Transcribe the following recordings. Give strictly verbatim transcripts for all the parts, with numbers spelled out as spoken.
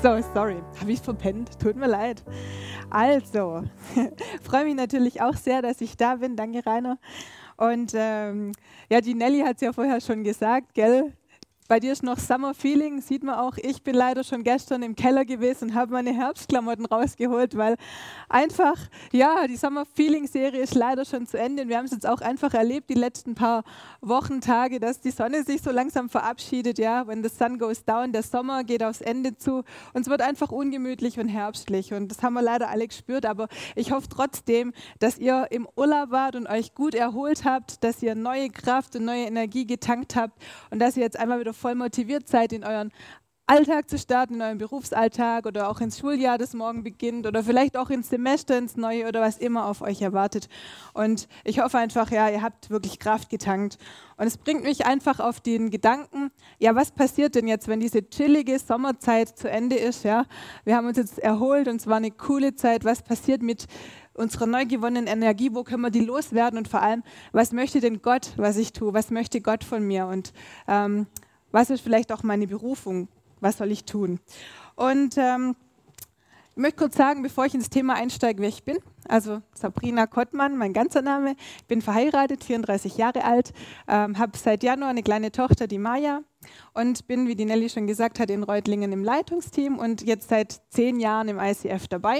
So, sorry, habe ich verpennt, tut mir leid. Also, freue mich natürlich auch sehr, dass ich da bin. Danke, Rainer. Und ähm, ja, die Nelly hat es ja vorher schon gesagt, gell? Bei dir ist noch Summer Feeling, sieht man auch. Ich bin leider schon gestern im Keller gewesen und habe meine Herbstklamotten rausgeholt, weil einfach, ja, die Summer Feeling Serie ist leider schon zu Ende. Und wir haben es jetzt auch einfach erlebt, die letzten paar Wochen, Tage, dass die Sonne sich so langsam verabschiedet, ja. When the sun goes down, der Sommer geht aufs Ende zu und es wird einfach ungemütlich und herbstlich. Und das haben wir leider alle gespürt, aber ich hoffe trotzdem, dass ihr im Urlaub wart und euch gut erholt habt, dass ihr neue Kraft und neue Energie getankt habt und dass ihr jetzt einmal wieder voll motiviert seid, in euren Alltag zu starten, in eurem Berufsalltag oder auch ins Schuljahr, das morgen beginnt oder vielleicht auch ins Semester, ins Neue oder was immer auf euch erwartet. Und ich hoffe einfach, ja, ihr habt wirklich Kraft getankt. Und es bringt mich einfach auf den Gedanken, ja, was passiert denn jetzt, wenn diese chillige Sommerzeit zu Ende ist? Ja? Wir haben uns jetzt erholt und es war eine coole Zeit. Was passiert mit unserer neu gewonnenen Energie? Wo können wir die loswerden? Und vor allem, was möchte denn Gott, was ich tue? Was möchte Gott von mir? Und ähm, was ist vielleicht auch meine Berufung? Was soll ich tun? Und ähm, ich möchte kurz sagen, bevor ich ins Thema einsteige, wer ich bin. Also Sabrina Kottmann, mein ganzer Name. Ich bin verheiratet, vierunddreißig Jahre alt, ähm, habe seit Januar eine kleine Tochter, die Maja, und bin, wie die Nelly schon gesagt hat, in Reutlingen im Leitungsteam und jetzt seit zehn Jahren im I C F dabei.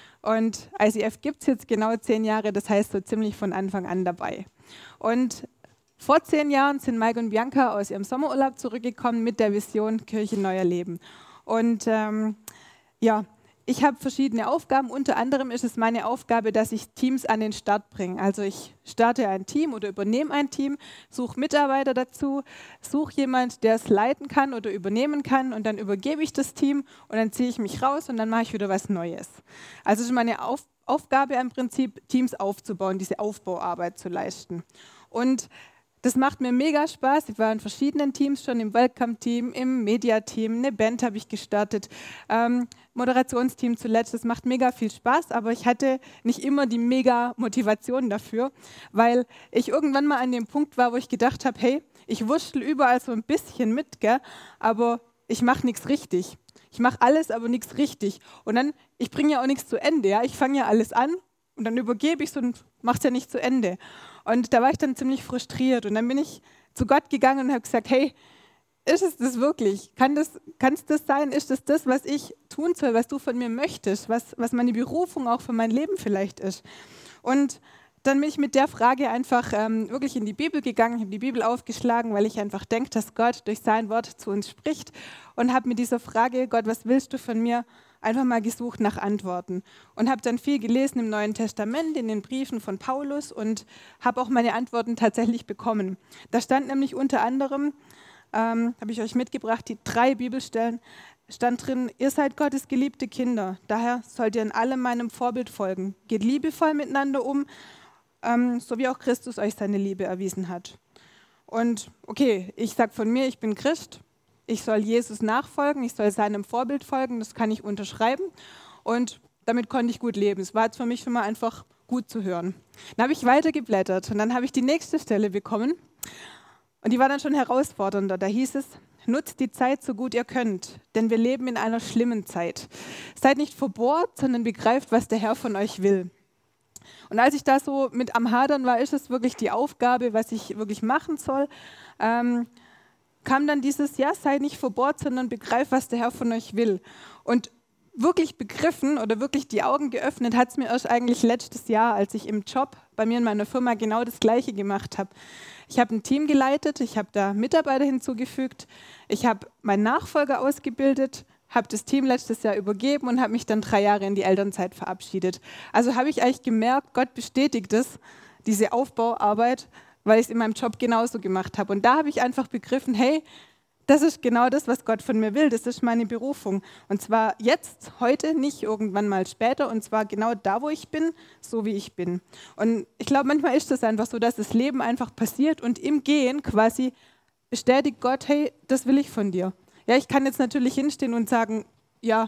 Und I C F gibt es jetzt genau zehn Jahre, das heißt so ziemlich von Anfang an dabei. Und vor zehn Jahren sind Mike und Bianca aus ihrem Sommerurlaub zurückgekommen mit der Vision Kirche Neuer Leben. Und ähm, ja, ich habe verschiedene Aufgaben. Unter anderem ist es meine Aufgabe, dass ich Teams an den Start bringe. Also ich starte ein Team oder übernehme ein Team, suche Mitarbeiter dazu, suche jemanden, der es leiten kann oder übernehmen kann und dann übergebe ich das Team und dann ziehe ich mich raus und dann mache ich wieder was Neues. Also es ist meine Auf- Aufgabe im Prinzip, Teams aufzubauen, diese Aufbauarbeit zu leisten. Und das macht mir mega Spaß. Ich war in verschiedenen Teams schon, im Welcome-Team, im Media-Team, eine Band habe ich gestartet, ähm, Moderationsteam zuletzt. Das macht mega viel Spaß, aber ich hatte nicht immer die mega Motivation dafür, weil ich irgendwann mal an dem Punkt war, wo ich gedacht habe, hey, ich wurschtel überall so ein bisschen mit, gell, aber ich mache nichts richtig. Ich mache alles, aber nichts richtig. Und dann, ich bringe ja auch nichts zu Ende. Ja? Ich fange ja alles an und dann übergebe ich es und mache es ja nicht zu Ende. Und da war ich dann ziemlich frustriert und dann bin ich zu Gott gegangen und habe gesagt, hey, ist es das wirklich? Kann das, kann es das sein? Ist es das, was ich tun soll, was du von mir möchtest, was, was meine Berufung auch für mein Leben vielleicht ist? Und dann bin ich mit der Frage einfach ähm, wirklich in die Bibel gegangen, ich habe die Bibel aufgeschlagen, weil ich einfach denke, dass Gott durch sein Wort zu uns spricht und habe mit dieser Frage, Gott, was willst du von mir, einfach mal gesucht nach Antworten und habe dann viel gelesen im Neuen Testament, in den Briefen von Paulus und habe auch meine Antworten tatsächlich bekommen. Da stand nämlich unter anderem, ähm, habe ich euch mitgebracht, die drei Bibelstellen, stand drin, ihr seid Gottes geliebte Kinder, daher sollt ihr in allem meinem Vorbild folgen. Geht liebevoll miteinander um, ähm, so wie auch Christus euch seine Liebe erwiesen hat. Und okay, ich sage von mir, ich bin Christ, ich soll Jesus nachfolgen, ich soll seinem Vorbild folgen, das kann ich unterschreiben und damit konnte ich gut leben. Es war jetzt für mich schon mal einfach gut zu hören. Dann habe ich weitergeblättert und dann habe ich die nächste Stelle bekommen und die war dann schon herausfordernder. Da hieß es, nutzt die Zeit so gut ihr könnt, denn wir leben in einer schlimmen Zeit. Seid nicht verbohrt, sondern begreift, was der Herr von euch will. Und als ich da so mit am Hadern war, ist es wirklich die Aufgabe, was ich wirklich machen soll, ähm, kam dann dieses, ja, sei nicht verbohrt, sondern begreif, was der Herr von euch will. Und wirklich begriffen oder wirklich die Augen geöffnet hat es mir erst eigentlich letztes Jahr, als ich im Job bei mir in meiner Firma genau das Gleiche gemacht habe. Ich habe ein Team geleitet, ich habe da Mitarbeiter hinzugefügt, ich habe meinen Nachfolger ausgebildet, habe das Team letztes Jahr übergeben und habe mich dann drei Jahre in die Elternzeit verabschiedet. Also habe ich eigentlich gemerkt, Gott bestätigt es, diese Aufbauarbeit, weil ich es in meinem Job genauso gemacht habe. Und da habe ich einfach begriffen, hey, das ist genau das, was Gott von mir will, das ist meine Berufung. Und zwar jetzt, heute, nicht irgendwann mal später, und zwar genau da, wo ich bin, so wie ich bin. Und ich glaube, manchmal ist es einfach so, dass das Leben einfach passiert und im Gehen quasi bestätigt Gott, hey, das will ich von dir. Ja, ich kann jetzt natürlich hinstehen und sagen, ja,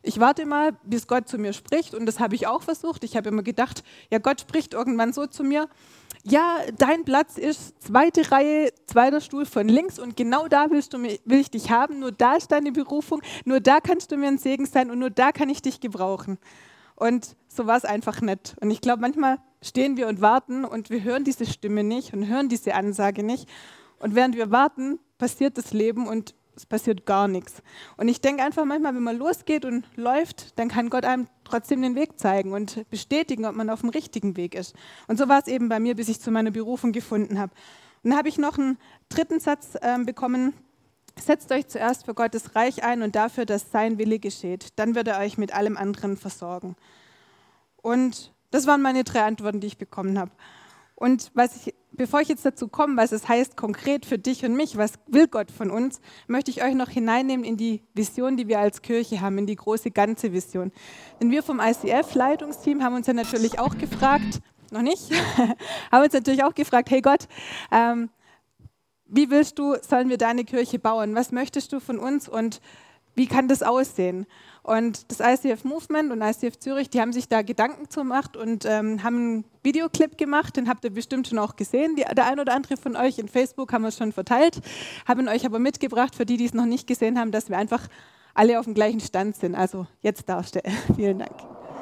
ich warte mal, bis Gott zu mir spricht und das habe ich auch versucht. Ich habe immer gedacht, ja, Gott spricht irgendwann so zu mir, ja, dein Platz ist zweite Reihe, zweiter Stuhl von links und genau da willst du mich, will ich dich haben, nur da ist deine Berufung, nur da kannst du mir ein Segen sein und nur da kann ich dich gebrauchen. Und so war es einfach nicht. Und ich glaube, manchmal stehen wir und warten und wir hören diese Stimme nicht und hören diese Ansage nicht. Und während wir warten, passiert das Leben und es passiert gar nichts. Und ich denke einfach manchmal, wenn man losgeht und läuft, dann kann Gott einem trotzdem den Weg zeigen und bestätigen, ob man auf dem richtigen Weg ist. Und so war es eben bei mir, bis ich zu meiner Berufung gefunden habe. Und dann habe ich noch einen dritten Satz äh, bekommen. Setzt euch zuerst für Gottes Reich ein und dafür, dass sein Wille geschieht. Dann wird er euch mit allem anderen versorgen. Und das waren meine drei Antworten, die ich bekommen habe. Und was ich, bevor ich jetzt dazu komme, was es heißt konkret für dich und mich, was will Gott von uns, möchte ich euch noch hineinnehmen in die Vision, die wir als Kirche haben, in die große ganze Vision. Denn wir vom I C F-Leitungsteam haben uns ja natürlich auch gefragt, noch nicht, haben uns natürlich auch gefragt, hey Gott, ähm, wie willst du, sollen wir deine Kirche bauen? Was möchtest du von uns und wie kann das aussehen? Und das I C F Movement und I C F Zürich, die haben sich da Gedanken gemacht und ähm, haben einen Videoclip gemacht, den habt ihr bestimmt schon auch gesehen. Die, der ein oder andere von euch in Facebook haben wir es schon verteilt, haben euch aber mitgebracht, für die, die es noch nicht gesehen haben, dass wir einfach alle auf dem gleichen Stand sind. Also jetzt darstellen. Vielen Dank.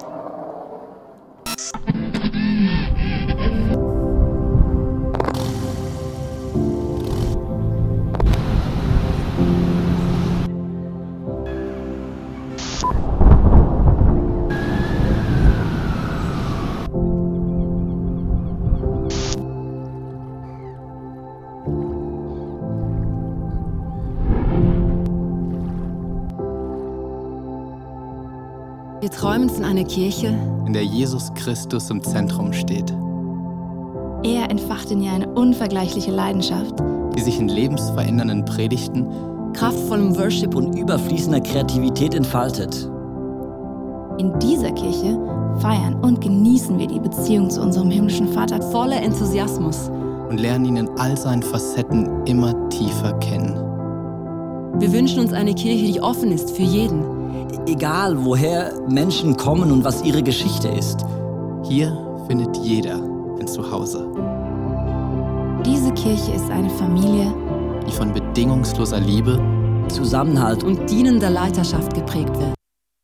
Wir träumen von einer Kirche, in der Jesus Christus im Zentrum steht, Er entfacht in ihr eine unvergleichliche Leidenschaft, die sich in lebensverändernden Predigten, kraftvollem Worship und überfließender Kreativität entfaltet. In dieser Kirche feiern und genießen wir die Beziehung zu unserem himmlischen Vater voller Enthusiasmus. und lernen ihn in all seinen Facetten immer tiefer kennen. Wir wünschen uns eine Kirche, die offen ist für jeden. Egal, woher Menschen kommen und was ihre Geschichte ist. Hier findet jeder ein Zuhause, Diese Kirche ist eine Familie, die von bedingungsloser Liebe Zusammenhalt und Und dienender Leiterschaft geprägt wird.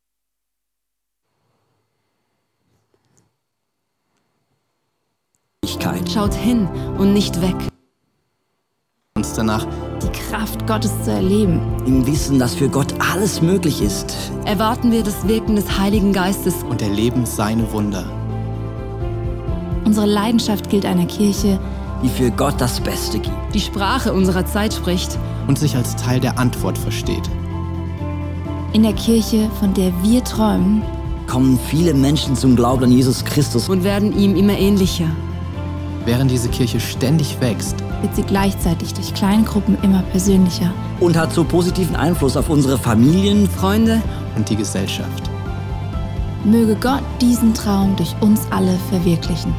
Fähigkeit. Schaut hin und nicht weg. uns danach, die Kraft Gottes zu erleben. Im Wissen, dass für Gott alles möglich ist. Erwarten wir das Wirken des Heiligen Geistes. und erleben seine Wunder. Unsere Leidenschaft gilt einer Kirche, Die für Gott das Beste gibt. Die Sprache unserer Zeit spricht. Und sich als Teil der Antwort versteht. in der Kirche, von der wir träumen, Kommen viele Menschen zum Glauben an Jesus Christus. Und werden ihm immer ähnlicher. Während diese Kirche ständig wächst, wird sie gleichzeitig durch Kleingruppen immer persönlicher. Und hat so positiven Einfluss auf unsere Familien. Freunde, und die Gesellschaft. Möge Gott diesen Traum durch uns alle verwirklichen.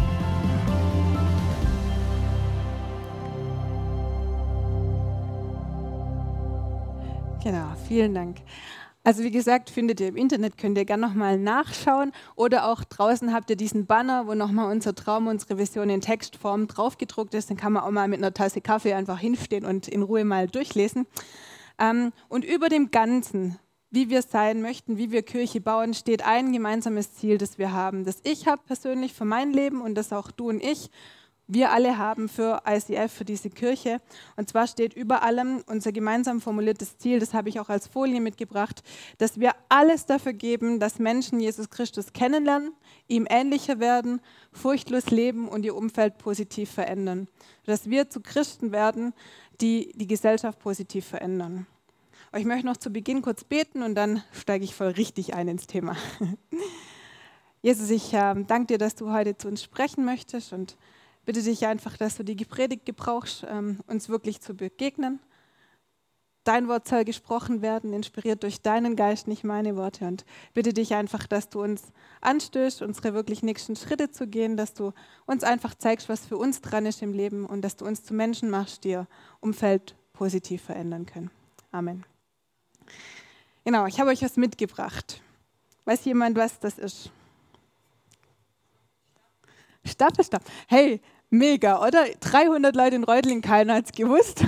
Genau, vielen Dank. Also wie gesagt, findet ihr im Internet, könnt ihr gerne nochmal nachschauen oder auch draußen habt ihr diesen Banner, wo nochmal unser Traum, unsere Vision in Textform draufgedruckt ist. Dann kann man auch mal mit einer Tasse Kaffee einfach hinstehen und in Ruhe mal durchlesen. Ähm, und über dem Ganzen, wie wir sein möchten, wie wir Kirche bauen, steht ein gemeinsames Ziel, das wir haben. Das ich habe persönlich für mein Leben und das auch du und ich, wir alle haben für I C F, für diese Kirche. Und zwar steht über allem unser gemeinsam formuliertes Ziel, das habe ich auch als Folie mitgebracht, dass wir alles dafür geben, dass Menschen Jesus Christus kennenlernen, ihm ähnlicher werden, furchtlos leben und ihr Umfeld positiv verändern. Dass wir zu Christen werden, die die Gesellschaft positiv verändern. Ich möchte noch zu Beginn kurz beten und dann steige ich voll richtig ein ins Thema. Jesus, ich äh, danke dir, dass du heute zu uns sprechen möchtest und bitte dich einfach, dass du die Predigt gebrauchst, ähm, uns wirklich zu begegnen. Dein Wort soll gesprochen werden, inspiriert durch deinen Geist, nicht meine Worte. Und bitte dich einfach, dass du uns anstößt, unsere wirklich nächsten Schritte zu gehen, dass du uns einfach zeigst, was für uns dran ist im Leben und dass du uns zu Menschen machst, die ihr Umfeld positiv verändern können. Amen. Genau, ich habe euch was mitgebracht. Weiß jemand, was das ist? Staffelstab. Hey, mega, oder? dreihundert Leute in Reutlingen, keiner hat es gewusst.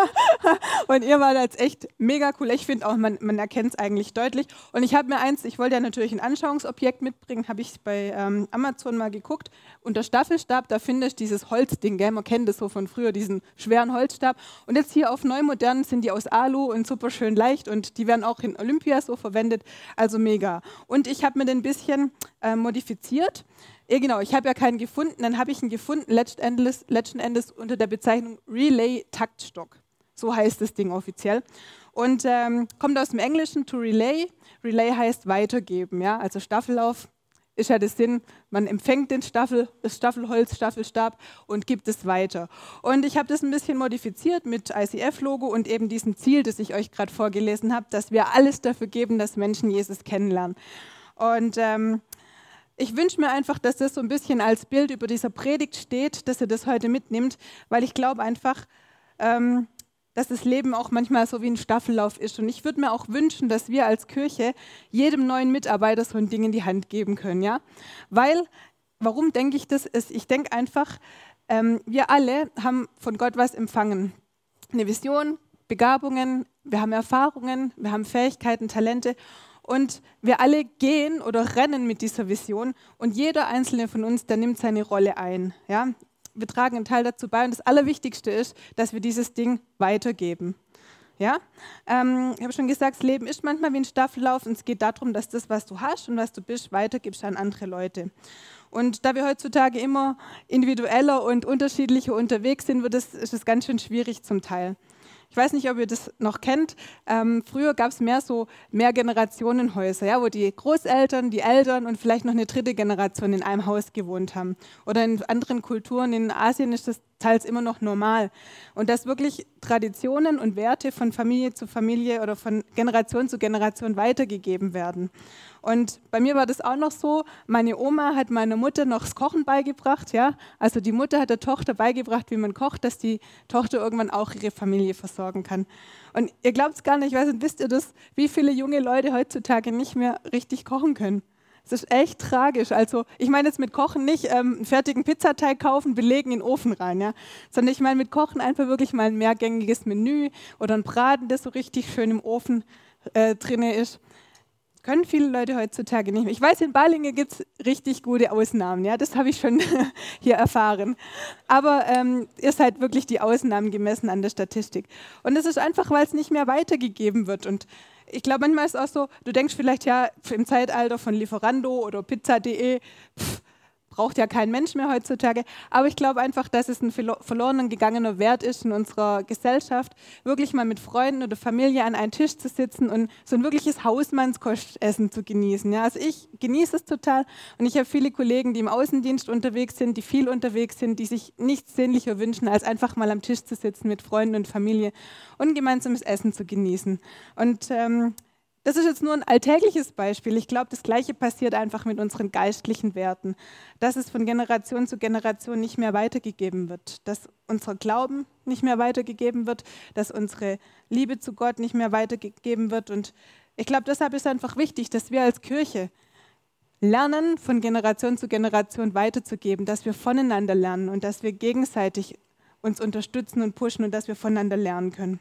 Und ihr wart jetzt echt mega cool. Ich finde auch, man, man erkennt es eigentlich deutlich. Und ich habe mir eins, ich wollte ja natürlich ein Anschauungsobjekt mitbringen, habe ich bei ähm, Amazon mal geguckt. Unter Staffelstab, da findest du dieses Holzding, gell? Man kennt das so von früher, diesen schweren Holzstab. Und jetzt hier auf Neumodern sind die aus Alu und super schön leicht und die werden auch in Olympia so verwendet. Also mega. Und ich habe mir den ein bisschen äh, modifiziert. Ja, genau, ich habe ja keinen gefunden, dann habe ich ihn gefunden, letzten Endes, letzten Endes unter der Bezeichnung Relay-Taktstock. So heißt das Ding offiziell. Und ähm, kommt aus dem Englischen to relay. Relay heißt weitergeben, ja, also Staffellauf ist ja der Sinn, man empfängt den Staffel, das Staffelholz, Staffelstab und gibt es weiter. Und ich habe das ein bisschen modifiziert mit I C F-Logo und eben diesem Ziel, das ich euch gerade vorgelesen habe, dass wir alles dafür geben, dass Menschen Jesus kennenlernen. Und ähm, ich wünsche mir einfach, dass das so ein bisschen als Bild über dieser Predigt steht, dass ihr das heute mitnimmt, weil ich glaube einfach, ähm, dass das Leben auch manchmal so wie ein Staffellauf ist. Und ich würde mir auch wünschen, dass wir als Kirche jedem neuen Mitarbeiter so ein Ding in die Hand geben können. Ja? Weil, warum denke ich das? Ist, ich denke einfach, ähm, wir alle haben von Gott was empfangen. Eine Vision, Begabungen, wir haben Erfahrungen, wir haben Fähigkeiten, Talente. Und wir alle gehen oder rennen mit dieser Vision und jeder Einzelne von uns, der nimmt seine Rolle ein. Ja? Wir tragen einen Teil dazu bei und das Allerwichtigste ist, dass wir dieses Ding weitergeben. Ja? Ähm, ich habe schon gesagt, das Leben ist manchmal wie ein Staffellauf und es geht darum, dass das, was du hast und was du bist, weitergibst an andere Leute. Und da wir heutzutage immer individueller und unterschiedlicher unterwegs sind, wird es, ist es ganz schön schwierig zum Teil. Ich weiß nicht, ob ihr das noch kennt. Ähm, früher gab es mehr so Mehrgenerationenhäuser, ja, wo die Großeltern, die Eltern und vielleicht noch eine dritte Generation in einem Haus gewohnt haben. Oder in anderen Kulturen, in Asien ist das teils immer noch normal. Und dass wirklich Traditionen und Werte von Familie zu Familie oder von Generation zu Generation weitergegeben werden. Und bei mir war das auch noch so, meine Oma hat meiner Mutter noch das Kochen beigebracht. Ja? Also die Mutter hat der Tochter beigebracht, wie man kocht, dass die Tochter irgendwann auch ihre Familie versorgen kann. Und ihr glaubt es gar nicht, ich weiß nicht, wisst ihr das, wie viele junge Leute heutzutage nicht mehr richtig kochen können? Das ist echt tragisch. Also ich meine jetzt mit Kochen nicht ähm, einen fertigen Pizzateig kaufen, belegen in den Ofen rein, ja? Sondern ich meine mit Kochen einfach wirklich mal ein mehrgängiges Menü oder ein Braten, das so richtig schön im Ofen äh, drin ist. Können viele Leute heutzutage nicht mehr. Ich weiß, in Balingen gibt es richtig gute Ausnahmen, ja, das habe ich schon hier erfahren. Aber ähm, ihr seid wirklich die Ausnahmen gemessen an der Statistik. Und das ist einfach, weil es nicht mehr weitergegeben wird. Und ich glaube, manchmal ist es auch so, du denkst vielleicht ja im Zeitalter von Lieferando oder Pizza punkt de, pff, braucht ja kein Mensch mehr heutzutage. Aber ich glaube einfach, dass es ein verloren gegangener Wert ist in unserer Gesellschaft, wirklich mal mit Freunden oder Familie an einen Tisch zu sitzen und so ein wirkliches Hausmannskostessen zu genießen. Ja, also ich genieße es total und ich habe viele Kollegen, die im Außendienst unterwegs sind, die viel unterwegs sind, die sich nichts sehnlicher wünschen, als einfach mal am Tisch zu sitzen mit Freunden und Familie und gemeinsames Essen zu genießen. Und ähm, das ist jetzt nur ein alltägliches Beispiel. Ich glaube, das Gleiche passiert einfach mit unseren geistlichen Werten, dass es von Generation zu Generation nicht mehr weitergegeben wird, dass unser Glauben nicht mehr weitergegeben wird, dass unsere Liebe zu Gott nicht mehr weitergegeben wird. Und ich glaube, deshalb ist einfach wichtig, dass wir als Kirche lernen, von Generation zu Generation weiterzugeben, dass wir voneinander lernen und dass wir gegenseitig uns unterstützen und pushen und dass wir voneinander lernen können.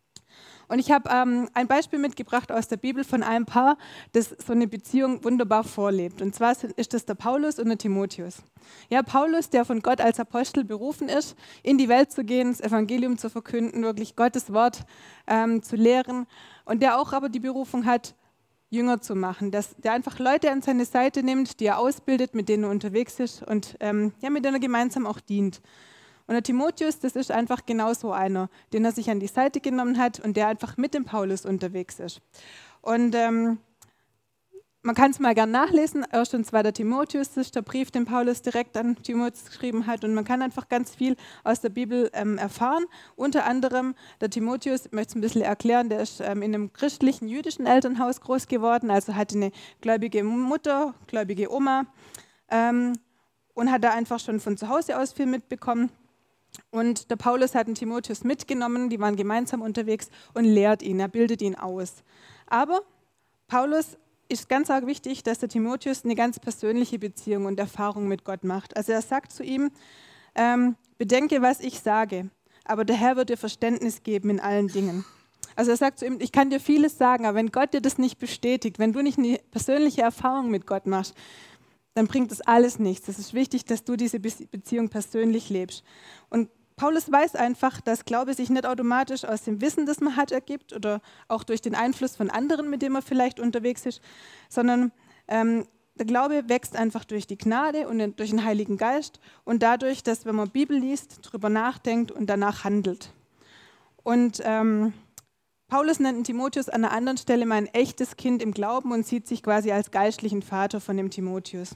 Und ich habe ähm, ein Beispiel mitgebracht aus der Bibel von einem Paar, das so eine Beziehung wunderbar vorlebt. Und zwar ist das der Paulus und der Timotheus. Ja, Paulus, der von Gott als Apostel berufen ist, in die Welt zu gehen, das Evangelium zu verkünden, wirklich Gottes Wort ähm, zu lehren. Und der auch aber die Berufung hat, Jünger zu machen, dass der einfach Leute an seine Seite nimmt, die er ausbildet, mit denen er unterwegs ist und ähm, ja, mit denen er gemeinsam auch dient. Und der Timotheus, das ist einfach genau so einer, den er sich an die Seite genommen hat und der einfach mit dem Paulus unterwegs ist. Und ähm, man kann es mal gern nachlesen, erster und zweiter Timotheus, das ist der Brief, den Paulus direkt an Timotheus geschrieben hat. Und man kann einfach ganz viel aus der Bibel ähm, erfahren. Unter anderem der Timotheus, ich möchte es ein bisschen erklären, der ist ähm, in einem christlichen, jüdischen Elternhaus groß geworden, also hatte eine gläubige Mutter, gläubige Oma ähm, und hat da einfach schon von zu Hause aus viel mitbekommen. Und der Paulus hat den Timotheus mitgenommen, die waren gemeinsam unterwegs und lehrt ihn, er bildet ihn aus. Aber Paulus ist ganz arg wichtig, dass der Timotheus eine ganz persönliche Beziehung und Erfahrung mit Gott macht. Also er sagt zu ihm, ähm, bedenke, was ich sage, aber der Herr wird dir Verständnis geben in allen Dingen. Also er sagt zu ihm, ich kann dir vieles sagen, aber wenn Gott dir das nicht bestätigt, wenn du nicht eine persönliche Erfahrung mit Gott machst, dann bringt das alles nichts. Es ist wichtig, dass du diese Beziehung persönlich lebst. Und Paulus weiß einfach, dass Glaube sich nicht automatisch aus dem Wissen, das man hat, ergibt oder auch durch den Einfluss von anderen, mit dem man vielleicht unterwegs ist, sondern ähm, der Glaube wächst einfach durch die Gnade und durch den Heiligen Geist und dadurch, dass, wenn man Bibel liest, drüber nachdenkt und danach handelt. Und ähm, Paulus nennt Timotheus an einer anderen Stelle mal ein echtes Kind im Glauben und sieht sich quasi als geistlichen Vater von dem Timotheus.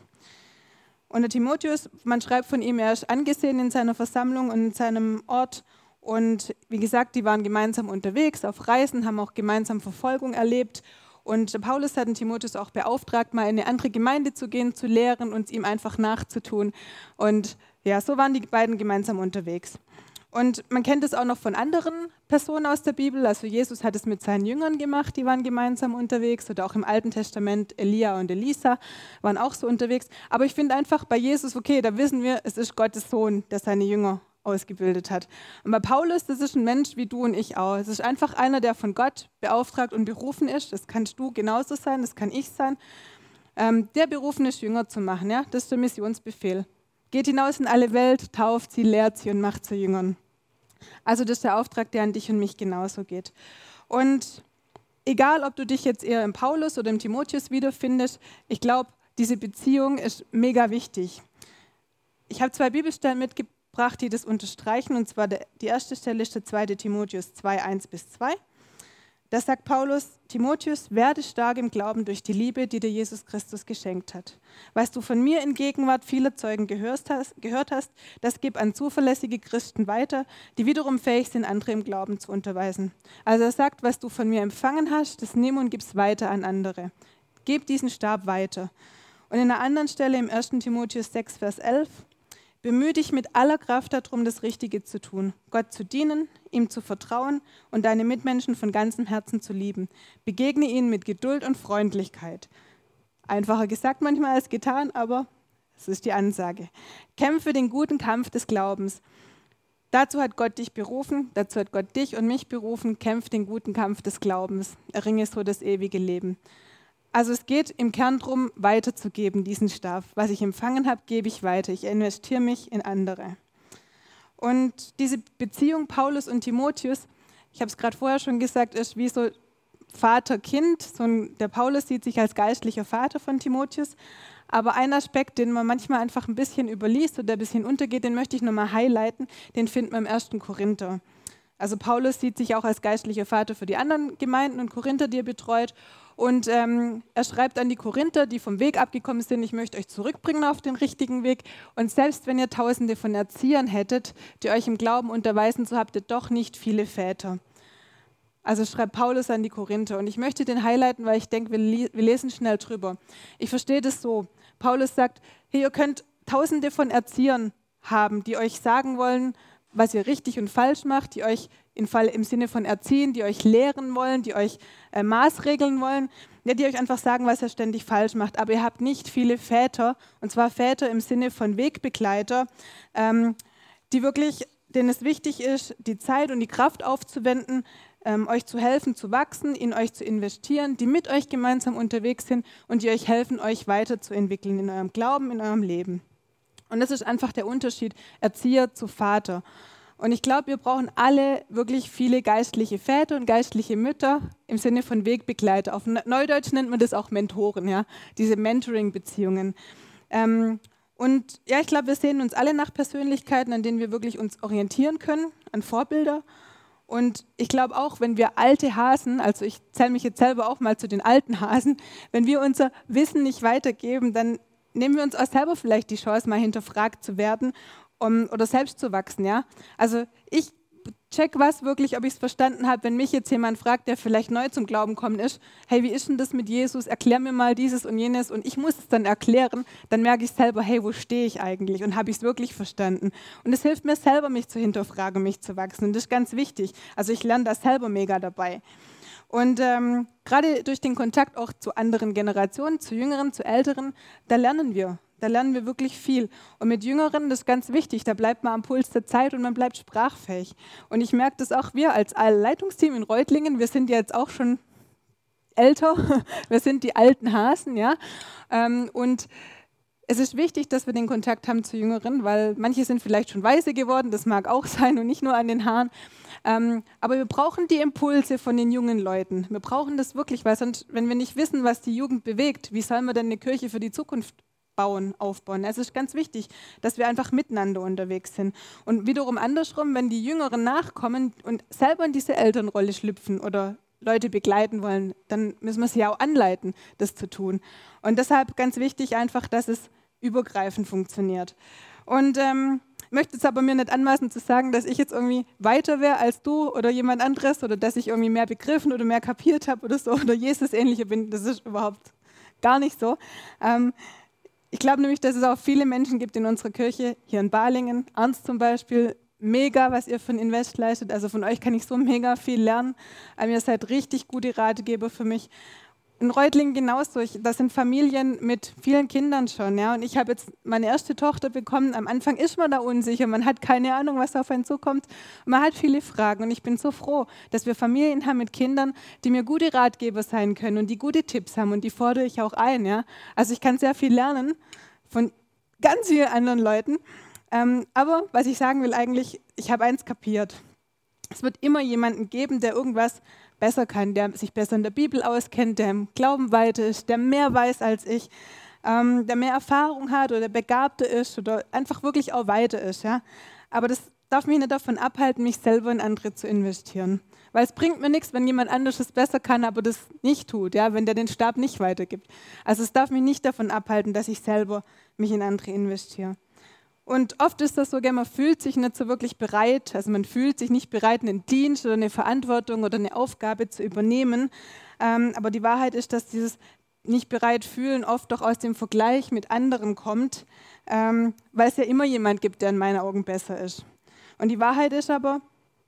Und der Timotheus, man schreibt von ihm, er ist angesehen in seiner Versammlung und in seinem Ort. Und wie gesagt, die waren gemeinsam unterwegs auf Reisen, haben auch gemeinsam Verfolgung erlebt. Und Paulus hat den Timotheus auch beauftragt, mal in eine andere Gemeinde zu gehen, zu lehren und ihm einfach nachzutun. Und ja, so waren die beiden gemeinsam unterwegs. Und man kennt es auch noch von anderen Personen aus der Bibel. Also Jesus hat es mit seinen Jüngern gemacht, die waren gemeinsam unterwegs. Oder auch im Alten Testament Elia und Elisa waren auch so unterwegs. Aber ich finde einfach bei Jesus, okay, da wissen wir, es ist Gottes Sohn, der seine Jünger ausgebildet hat. Und bei Paulus, das ist ein Mensch wie du und ich auch. Es ist einfach einer, der von Gott beauftragt und berufen ist. Das kannst du genauso sein, das kann ich sein. Ähm, der berufen ist, Jünger zu machen. Ja? Das ist der Missionsbefehl. Geht hinaus in alle Welt, tauft sie, lehrt sie und macht zu Jüngern. Also das ist der Auftrag, der an dich und mich genauso geht. Und egal, ob du dich jetzt eher im Paulus oder im Timotheus wiederfindest, ich glaube, diese Beziehung ist mega wichtig. Ich habe zwei Bibelstellen mitgebracht, die das unterstreichen. Und zwar der, die erste Stelle ist der zweite Timotheus zwei, eins bis zwei. Da sagt Paulus, Timotheus, werde stark im Glauben durch die Liebe, die dir Jesus Christus geschenkt hat. Was du von mir in Gegenwart vieler Zeugen gehört hast, gehört hast, das gib an zuverlässige Christen weiter, die wiederum fähig sind, andere im Glauben zu unterweisen. Also er sagt, was du von mir empfangen hast, das nimm und gib's weiter an andere. Gib diesen Stab weiter. Und in einer anderen Stelle im ersten Timotheus sechs, Vers elf, bemühe dich mit aller Kraft darum, das Richtige zu tun, Gott zu dienen, ihm zu vertrauen und deine Mitmenschen von ganzem Herzen zu lieben. Begegne ihnen mit Geduld und Freundlichkeit. Einfacher gesagt manchmal als getan, aber es ist die Ansage. Kämpfe den guten Kampf des Glaubens. Dazu hat Gott dich berufen, dazu hat Gott dich und mich berufen. Kämpf den guten Kampf des Glaubens. Erringe so das ewige Leben. Also es geht im Kern darum, weiterzugeben, diesen Stab. Was ich empfangen habe, gebe ich weiter. Ich investiere mich in andere. Und diese Beziehung Paulus und Timotheus, ich habe es gerade vorher schon gesagt, ist wie so Vater-Kind. So ein, der Paulus sieht sich als geistlicher Vater von Timotheus. Aber ein Aspekt, den man manchmal einfach ein bisschen überliest oder ein bisschen untergeht, den möchte ich nochmal highlighten, den finden wir im ersten Korinther. Also Paulus sieht sich auch als geistlicher Vater für die anderen Gemeinden und Korinther, die er betreut. Und ähm, er schreibt an die Korinther, die vom Weg abgekommen sind, ich möchte euch zurückbringen auf den richtigen Weg. Und selbst wenn ihr Tausende von Erziehern hättet, die euch im Glauben unterweisen, so habt ihr doch nicht viele Väter. Also schreibt Paulus an die Korinther. Und ich möchte den highlighten, weil ich denke, wir, wir lesen schnell drüber. Ich verstehe das so. Paulus sagt, hey, ihr könnt Tausende von Erziehern haben, die euch sagen wollen, was ihr richtig und falsch macht, die euch im, Fall, im Sinne von erziehen, die euch lehren wollen, die euch äh, maßregeln wollen, ja, die euch einfach sagen, was ihr ständig falsch macht. Aber ihr habt nicht viele Väter, und zwar Väter im Sinne von Wegbegleiter, ähm, die wirklich, denen es wichtig ist, die Zeit und die Kraft aufzuwenden, ähm, euch zu helfen, zu wachsen, in euch zu investieren, die mit euch gemeinsam unterwegs sind und die euch helfen, euch weiterzuentwickeln in eurem Glauben, in eurem Leben. Und das ist einfach der Unterschied, Erzieher zu Vater. Und ich glaube, wir brauchen alle wirklich viele geistliche Väter und geistliche Mütter im Sinne von Wegbegleiter. Auf Neudeutsch nennt man das auch Mentoren, ja? Diese Mentoring-Beziehungen. Ähm, und ja, ich glaube, wir sehen uns alle nach Persönlichkeiten, an denen wir wirklich uns orientieren können, an Vorbilder. Und ich glaube auch, wenn wir alte Hasen, also ich zähle mich jetzt selber auch mal zu den alten Hasen, wenn wir unser Wissen nicht weitergeben, dann nehmen wir uns auch selber vielleicht die Chance, mal hinterfragt zu werden um, oder selbst zu wachsen. Ja? Also ich check was wirklich, ob ich es verstanden habe, wenn mich jetzt jemand fragt, der vielleicht neu zum Glauben gekommen ist, hey, wie ist denn das mit Jesus? Erklär mir mal dieses und jenes und ich muss es dann erklären, dann merke ich selber, hey, wo stehe ich eigentlich und habe ich es wirklich verstanden? Und es hilft mir selber, mich zu hinterfragen, mich zu wachsen und das ist ganz wichtig. Also ich lerne da selber mega dabei. Und ähm, gerade durch den Kontakt auch zu anderen Generationen, zu Jüngeren, zu Älteren, da lernen wir. Da lernen wir wirklich viel. Und mit Jüngeren, das ist ganz wichtig, da bleibt man am Puls der Zeit und man bleibt sprachfähig. Und ich merke das auch, wir als Leitungsteam in Reutlingen, wir sind ja jetzt auch schon älter, wir sind die alten Hasen, ja. Ähm, und es ist wichtig, dass wir den Kontakt haben zu Jüngeren, weil manche sind vielleicht schon weise geworden, das mag auch sein und nicht nur an den Haaren. Ähm, aber wir brauchen die Impulse von den jungen Leuten. Wir brauchen das wirklich, weil sonst, wenn wir nicht wissen, was die Jugend bewegt, wie sollen wir denn eine Kirche für die Zukunft bauen, aufbauen? Es ist ganz wichtig, dass wir einfach miteinander unterwegs sind. Und wiederum andersrum, wenn die Jüngeren nachkommen und selber in diese Elternrolle schlüpfen oder Leute begleiten wollen, dann müssen wir sie auch anleiten, das zu tun. Und deshalb ganz wichtig einfach, dass es übergreifend funktioniert. Und ähm, ich möchte jetzt aber mir nicht anmaßen zu sagen, dass ich jetzt irgendwie weiter wäre als du oder jemand anderes oder dass ich irgendwie mehr begriffen oder mehr kapiert habe oder so oder Jesus ähnlicher bin. Das ist überhaupt gar nicht so. Ähm, ich glaube nämlich, dass es auch viele Menschen gibt in unserer Kirche, hier in Balingen, Ernst zum Beispiel, mega, was ihr für ein Invest leistet. Also von euch kann ich so mega viel lernen. Ähm, ihr seid richtig gute Ratgeber für mich. In Reutlingen genauso. Ich, das sind Familien mit vielen Kindern schon. Ja? Und ich habe jetzt meine erste Tochter bekommen. Am Anfang ist man da unsicher. Man hat keine Ahnung, was auf einen zukommt. Und man hat viele Fragen. Und ich bin so froh, dass wir Familien haben mit Kindern, die mir gute Ratgeber sein können und die gute Tipps haben. Und die fordere ich auch ein. Ja? Also ich kann sehr viel lernen von ganz vielen anderen Leuten. Ähm, aber was ich sagen will eigentlich, ich habe eins kapiert. Es wird immer jemanden geben, der irgendwas besser kann, der sich besser in der Bibel auskennt, der im Glauben weiter ist, der mehr weiß als ich, ähm, der mehr Erfahrung hat oder begabter ist oder einfach wirklich auch weiter ist. Ja? Aber das darf mich nicht davon abhalten, mich selber in andere zu investieren. Weil es bringt mir nichts, wenn jemand anderes es besser kann, aber das nicht tut, ja? Wenn der den Stab nicht weitergibt. Also es darf mich nicht davon abhalten, dass ich selber mich in andere investiere. Und oft ist das so, man fühlt sich nicht so wirklich bereit, also man fühlt sich nicht bereit, einen Dienst oder eine Verantwortung oder eine Aufgabe zu übernehmen. Ähm, aber die Wahrheit ist, dass dieses nicht bereit fühlen oft doch aus dem Vergleich mit anderen kommt, ähm, weil es ja immer jemand gibt, der in meinen Augen besser ist. Und die Wahrheit ist aber,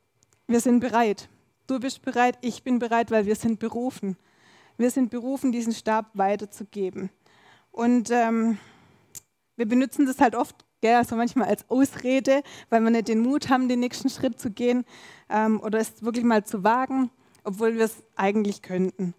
wir sind bereit. Du bist bereit, ich bin bereit, weil wir sind berufen. Wir sind berufen, diesen Stab weiterzugeben. Und ähm, wir benutzen das halt oft, gell, also manchmal als Ausrede, weil wir nicht den Mut haben, den nächsten Schritt zu gehen ähm, oder es wirklich mal zu wagen, obwohl wir es eigentlich könnten.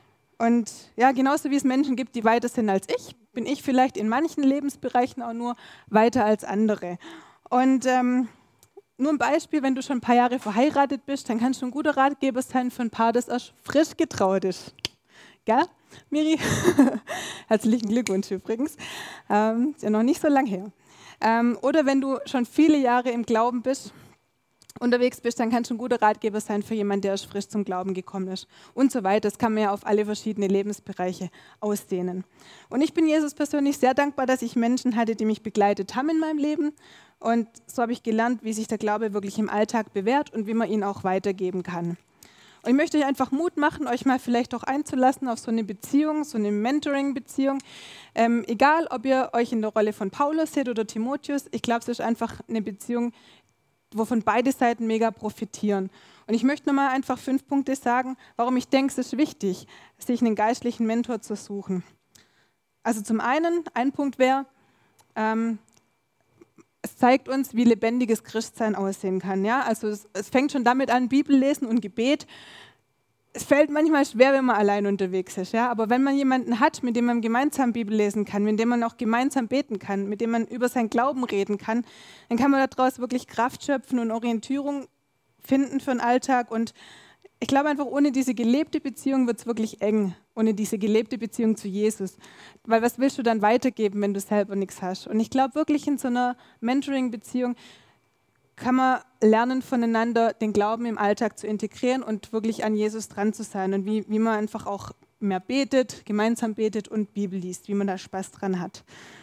Und ja, genauso wie es Menschen gibt, die weiter sind als ich, bin ich vielleicht in manchen Lebensbereichen auch nur weiter als andere. Und ähm, nur ein Beispiel, wenn du schon ein paar Jahre verheiratet bist, dann kannst du ein guter Ratgeber sein für ein Paar, das erst frisch getraut ist. Gell, Miri? Herzlichen Glückwunsch übrigens. Ähm, ist ja noch nicht so lang her. Ähm, oder wenn du schon viele Jahre im Glauben bist, unterwegs bist, dann kannst du ein guter Ratgeber sein für jemanden, der erst frisch zum Glauben gekommen ist und so weiter. Das kann man ja auf alle verschiedenen Lebensbereiche ausdehnen. Und ich bin Jesus persönlich sehr dankbar, dass ich Menschen hatte, die mich begleitet haben in meinem Leben. Und so habe ich gelernt, wie sich der Glaube wirklich im Alltag bewährt und wie man ihn auch weitergeben kann. Und ich möchte euch einfach Mut machen, euch mal vielleicht auch einzulassen auf so eine Beziehung, so eine Mentoring-Beziehung. Ähm, egal, ob ihr euch in der Rolle von Paulus seht oder Timotheus, ich glaube, es ist einfach eine Beziehung, wovon beide Seiten mega profitieren. Und ich möchte nochmal einfach fünf Punkte sagen, warum ich denke, es ist wichtig, sich einen geistlichen Mentor zu suchen. Also zum einen, ein Punkt wäre, ähm, es zeigt uns, wie lebendiges Christsein aussehen kann. Ja? Also es, es fängt schon damit an, Bibellesen und Gebet. Es fällt manchmal schwer, wenn man allein unterwegs ist. Ja? Aber wenn man jemanden hat, mit dem man gemeinsam Bibel lesen kann, mit dem man auch gemeinsam beten kann, mit dem man über seinen Glauben reden kann, dann kann man daraus wirklich Kraft schöpfen und Orientierung finden für den Alltag. Und ich glaube einfach, ohne diese gelebte Beziehung wird es wirklich eng, ohne diese gelebte Beziehung zu Jesus. Weil was willst du dann weitergeben, wenn du selber nichts hast? Und ich glaube wirklich, in so einer Mentoring-Beziehung kann man lernen, voneinander den Glauben im Alltag zu integrieren und wirklich an Jesus dran zu sein und wie, wie man einfach auch mehr betet, gemeinsam betet und Bibel liest, wie man da Spaß dran hat.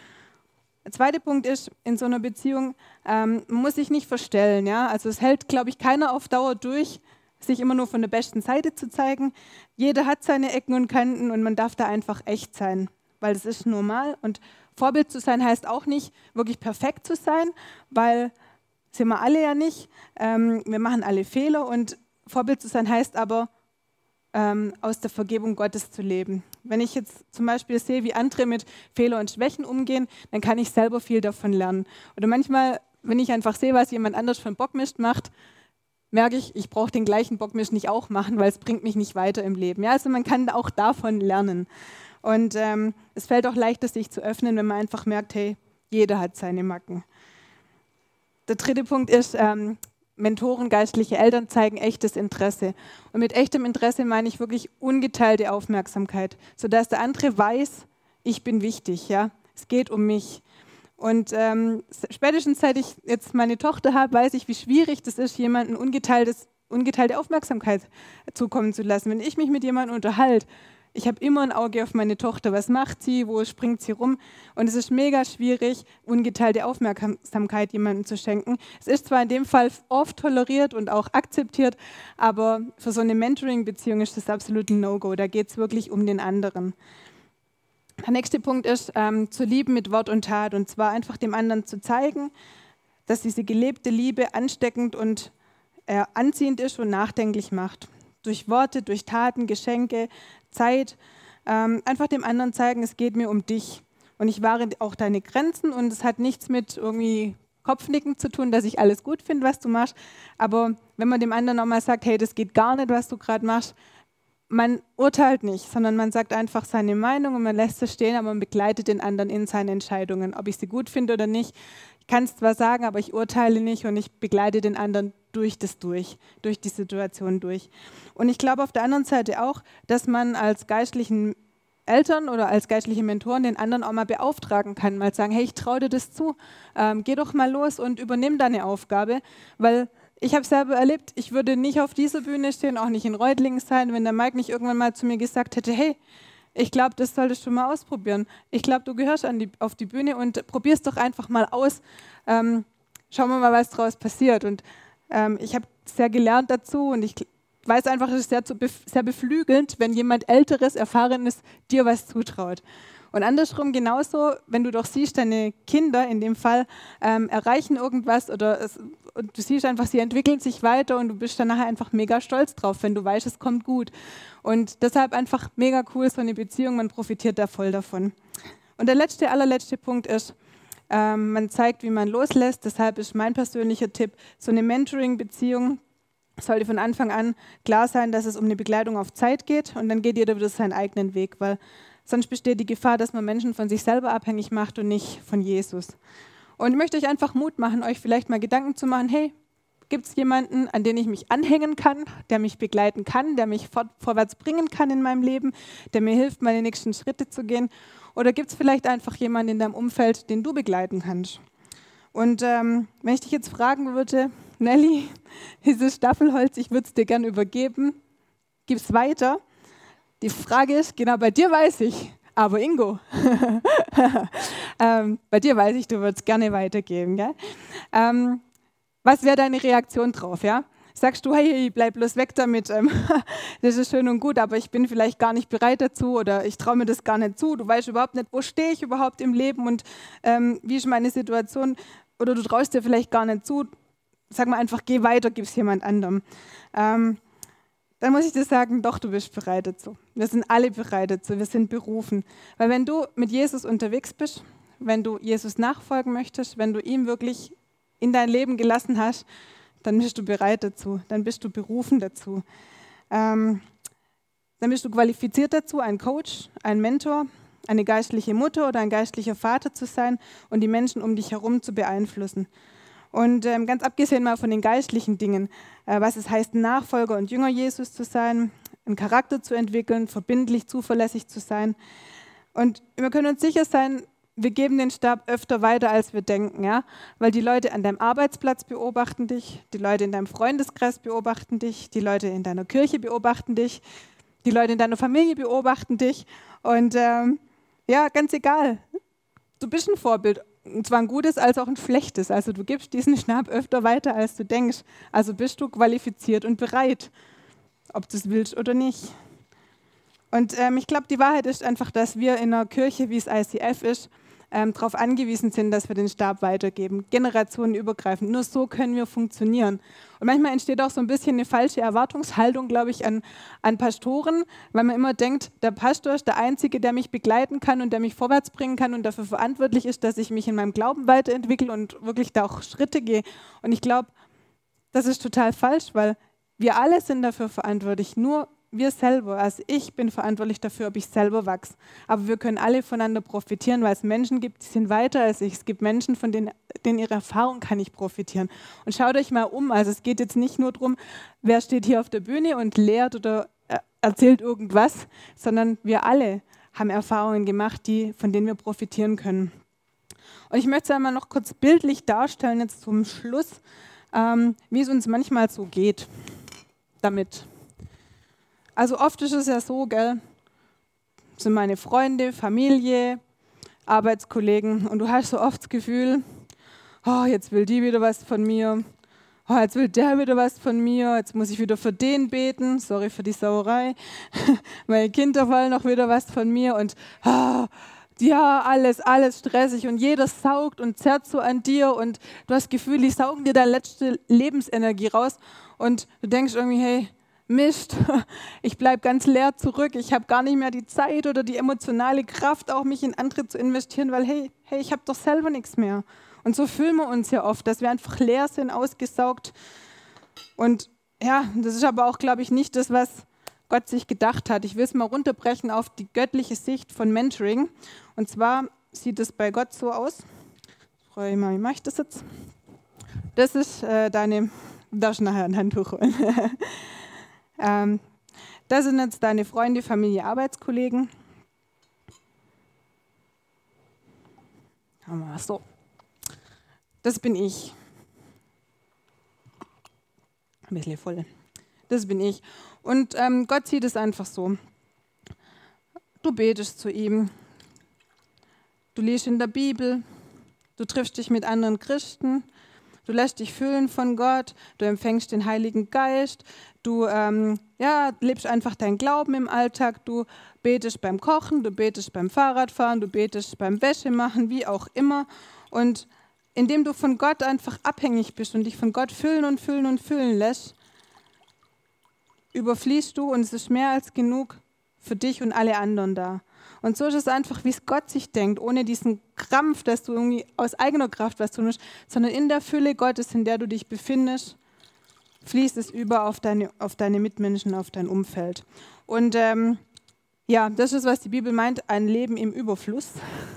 Der zweite Punkt ist, in so einer Beziehung, ähm, man muss sich nicht verstellen. Ja? Also es hält, glaube ich, keiner auf Dauer durch, sich immer nur von der besten Seite zu zeigen. Jeder hat seine Ecken und Kanten und man darf da einfach echt sein, weil das ist normal. Und Vorbild zu sein heißt auch nicht, wirklich perfekt zu sein, weil sind wir alle ja nicht. Ähm, wir machen alle Fehler und Vorbild zu sein heißt aber, ähm, aus der Vergebung Gottes zu leben. Wenn ich jetzt zum Beispiel sehe, wie andere mit Fehlern und Schwächen umgehen, dann kann ich selber viel davon lernen. Oder manchmal, wenn ich einfach sehe, was jemand anders für einen Bockmist macht, merke ich, ich brauche den gleichen Bockmist nicht auch machen, weil es bringt mich nicht weiter im Leben. Ja, also man kann auch davon lernen. Und ähm, es fällt auch leichter, sich zu öffnen, wenn man einfach merkt, hey, jeder hat seine Macken. Der dritte Punkt ist, ähm, Mentoren, geistliche Eltern zeigen echtes Interesse. Und mit echtem Interesse meine ich wirklich ungeteilte Aufmerksamkeit, sodass der andere weiß, ich bin wichtig, ja, es geht um mich. Und ähm, spätestens seit ich jetzt meine Tochter habe, weiß ich, wie schwierig das ist, jemandem ungeteiltes, ungeteilte Aufmerksamkeit zukommen zu lassen. Wenn ich mich mit jemandem unterhalte, ich habe immer ein Auge auf meine Tochter. Was macht sie? Wo springt sie rum? Und es ist mega schwierig, ungeteilte Aufmerksamkeit jemandem zu schenken. Es ist zwar in dem Fall oft toleriert und auch akzeptiert, aber für so eine Mentoring-Beziehung ist das absolut ein No-Go. Da geht es wirklich um den anderen. Der nächste Punkt ist, ähm, zu lieben mit Wort und Tat. Und zwar einfach dem anderen zu zeigen, dass diese gelebte Liebe ansteckend und äh, anziehend ist und nachdenklich macht. Durch Worte, durch Taten, Geschenke, Zeit, ähm, einfach dem anderen zeigen, es geht mir um dich und ich wahre auch deine Grenzen und es hat nichts mit irgendwie Kopfnicken zu tun, dass ich alles gut finde, was du machst, aber wenn man dem anderen auch mal sagt, hey, das geht gar nicht, was du gerade machst, man urteilt nicht, sondern man sagt einfach seine Meinung und man lässt es stehen, aber man begleitet den anderen in seinen Entscheidungen, ob ich sie gut finde oder nicht. Ich kann es zwar sagen, aber ich urteile nicht und ich begleite den anderen durch das durch, durch die Situation durch. Und ich glaube auf der anderen Seite auch, dass man als geistlichen Eltern oder als geistliche Mentoren den anderen auch mal beauftragen kann, mal sagen, hey, ich traue dir das zu, ähm, geh doch mal los und übernimm deine Aufgabe, weil ich habe selber erlebt, ich würde nicht auf dieser Bühne stehen, auch nicht in Reutlingen sein, wenn der Mike nicht irgendwann mal zu mir gesagt hätte, hey, ich glaube, das solltest du mal ausprobieren. Ich glaube, du gehörst an die, auf die Bühne und probier's doch einfach mal aus. Ähm, schauen wir mal, was daraus passiert. Und ähm, ich habe sehr gelernt dazu und ich weiß einfach, es ist sehr, zu, sehr beflügelnd, wenn jemand Älteres, Erfahrenes dir was zutraut. Und andersrum genauso, wenn du doch siehst, deine Kinder in dem Fall ähm, erreichen irgendwas oder es, und du siehst einfach, sie entwickeln sich weiter und du bist dann nachher einfach mega stolz drauf, wenn du weißt, es kommt gut. Und deshalb einfach mega cool, so eine Beziehung, man profitiert da voll davon. Und der letzte, allerletzte Punkt ist, ähm, man zeigt, wie man loslässt. Deshalb ist mein persönlicher Tipp, so eine Mentoring-Beziehung sollte von Anfang an klar sein, dass es um eine Begleitung auf Zeit geht und dann geht jeder wieder seinen eigenen Weg, weil sonst besteht die Gefahr, dass man Menschen von sich selber abhängig macht und nicht von Jesus. Und ich möchte euch einfach Mut machen, euch vielleicht mal Gedanken zu machen, hey, gibt es jemanden, an den ich mich anhängen kann, der mich begleiten kann, der mich vor, vorwärts bringen kann in meinem Leben, der mir hilft, meine nächsten Schritte zu gehen? Oder gibt es vielleicht einfach jemanden in deinem Umfeld, den du begleiten kannst? Und ähm, wenn ich dich jetzt fragen würde, Nelly, dieses Staffelholz, ich würde es dir gerne übergeben, gib es weiter. Die Frage ist, genau bei dir weiß ich, aber Ingo, ähm, bei dir weiß ich, du würdest es gerne weitergeben. Gell? Ähm, was wäre deine Reaktion drauf? Ja? Sagst du, hey, bleib bloß weg damit, ähm, das ist schön und gut, aber ich bin vielleicht gar nicht bereit dazu oder ich traue mir das gar nicht zu, du weißt überhaupt nicht, wo stehe ich überhaupt im Leben und ähm, wie ist meine Situation oder du traust dir vielleicht gar nicht zu, sag mal einfach, geh weiter, gib es jemand anderem. Ähm, dann muss ich dir sagen, doch, du bist bereit dazu. Wir sind alle bereit dazu, wir sind berufen. Weil wenn du mit Jesus unterwegs bist, wenn du Jesus nachfolgen möchtest, wenn du ihm wirklich in dein Leben gelassen hast, dann bist du bereit dazu, dann bist du berufen dazu. Ähm, dann bist du qualifiziert dazu, ein Coach, ein Mentor, eine geistliche Mutter oder ein geistlicher Vater zu sein und die Menschen um dich herum zu beeinflussen. Und ähm, ganz abgesehen mal von den geistlichen Dingen, äh, was es heißt, Nachfolger und Jünger Jesus zu sein, einen Charakter zu entwickeln, verbindlich, zuverlässig zu sein. Und wir können uns sicher sein, wir geben den Stab öfter weiter, als wir denken, ja? Weil die Leute an deinem Arbeitsplatz beobachten dich, die Leute in deinem Freundeskreis beobachten dich, die Leute in deiner Kirche beobachten dich, die Leute in deiner Familie beobachten dich. Und ähm, ja, ganz egal, du bist ein Vorbild. Und zwar ein gutes als auch ein schlechtes. Also du gibst diesen Stab öfter weiter, als du denkst. Also bist du qualifiziert und bereit, ob du es willst oder nicht. Und ähm, ich glaube, die Wahrheit ist einfach, dass wir in einer Kirche, wie es I C F ist, ähm, darauf angewiesen sind, dass wir den Stab weitergeben, generationenübergreifend. Nur so können wir funktionieren. Und manchmal entsteht auch so ein bisschen eine falsche Erwartungshaltung, glaube ich, an, an Pastoren, weil man immer denkt, der Pastor ist der Einzige, der mich begleiten kann und der mich vorwärts bringen kann und dafür verantwortlich ist, dass ich mich in meinem Glauben weiterentwickle und wirklich da auch Schritte gehe. Und ich glaube, das ist total falsch, weil wir alle sind dafür verantwortlich, nur wir selber, also ich bin verantwortlich dafür, ob ich selber wachse. Aber wir können alle voneinander profitieren, weil es Menschen gibt, die sind weiter als ich. Es gibt Menschen, von denen, denen ihre Erfahrung kann ich profitieren. Und schaut euch mal um, also es geht jetzt nicht nur darum, wer steht hier auf der Bühne und lehrt oder erzählt irgendwas, sondern wir alle haben Erfahrungen gemacht, die, von denen wir profitieren können. Und ich möchte es einmal noch kurz bildlich darstellen, jetzt zum Schluss, ähm, wie es uns manchmal so geht damit. Also oft ist es ja so, gell, sind meine Freunde, Familie, Arbeitskollegen und du hast so oft das Gefühl, oh, jetzt will die wieder was von mir, oh, jetzt will der wieder was von mir, jetzt muss ich wieder für den beten, sorry für die Sauerei, meine Kinder wollen noch wieder was von mir und oh, ja, alles, alles stressig und jeder saugt und zerrt so an dir und du hast das Gefühl, die saugen dir deine letzte Lebensenergie raus und du denkst irgendwie, hey, Mist, ich bleibe ganz leer zurück, ich habe gar nicht mehr die Zeit oder die emotionale Kraft, auch mich in andere zu investieren, weil hey, hey, ich habe doch selber nichts mehr. Und so fühlen wir uns ja oft, dass wir einfach leer sind, ausgesaugt. Und ja, das ist aber auch, glaube ich, nicht das, was Gott sich gedacht hat. Ich will es mal runterbrechen auf die göttliche Sicht von Mentoring. Und zwar sieht es bei Gott so aus. Frau Emma, wie mache ich das jetzt? Das ist äh, deine, du darfst nachher ein Handtuch holen. Ähm, das sind jetzt deine Freunde, Familie, Arbeitskollegen. Haben wir so. Das bin ich. Ein bisschen voll. Das bin ich. Und ähm, Gott sieht es einfach so. Du betest zu ihm. Du liest in der Bibel. Du triffst dich mit anderen Christen. Du lässt dich füllen von Gott, du empfängst den Heiligen Geist, du ähm, ja, lebst einfach deinen Glauben im Alltag, du betest beim Kochen, du betest beim Fahrradfahren, du betest beim Wäschemachen, wie auch immer. Und indem du von Gott einfach abhängig bist und dich von Gott füllen und füllen und füllen lässt, überfließt du und es ist mehr als genug für dich und alle anderen da. Und so ist es einfach, wie es Gott sich denkt, ohne diesen Krampf, dass du irgendwie aus eigener Kraft was tun musst, sondern in der Fülle Gottes, in der du dich befindest, fließt es über auf deine, auf deine Mitmenschen, auf dein Umfeld. Und ähm, ja, das ist, was die Bibel meint, ein Leben im Überfluss.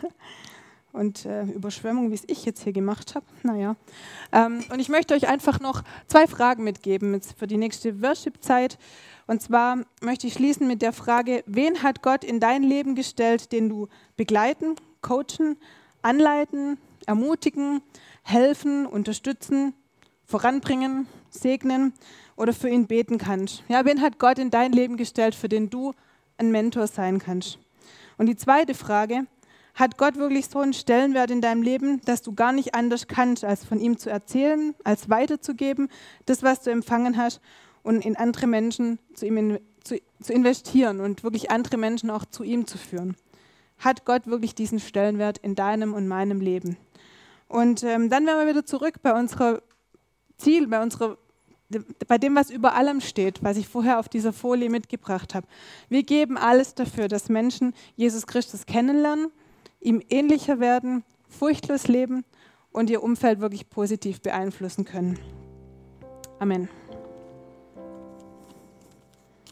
Und äh, Überschwemmung, wie es ich jetzt hier gemacht habe. Naja. Ähm, und ich möchte euch einfach noch zwei Fragen mitgeben jetzt für die nächste Worship-Zeit. Und zwar möchte ich schließen mit der Frage, wen hat Gott in dein Leben gestellt, den du begleiten, coachen, anleiten, ermutigen, helfen, unterstützen, voranbringen, segnen oder für ihn beten kannst? Ja, wen hat Gott in dein Leben gestellt, für den du ein Mentor sein kannst? Und die zweite Frage, hat Gott wirklich so einen Stellenwert in deinem Leben, dass du gar nicht anders kannst, als von ihm zu erzählen, als weiterzugeben, das, was du empfangen hast, und in andere Menschen zu ihm in, zu, zu investieren und wirklich andere Menschen auch zu ihm zu führen? Hat Gott wirklich diesen Stellenwert in deinem und meinem Leben? Und ähm, dann wären wir wieder zurück bei unserer Ziel, bei, unserer, bei dem, was über allem steht, was ich vorher auf dieser Folie mitgebracht habe. Wir geben alles dafür, dass Menschen Jesus Christus kennenlernen, ihm ähnlicher werden, furchtlos leben und ihr Umfeld wirklich positiv beeinflussen können. Amen.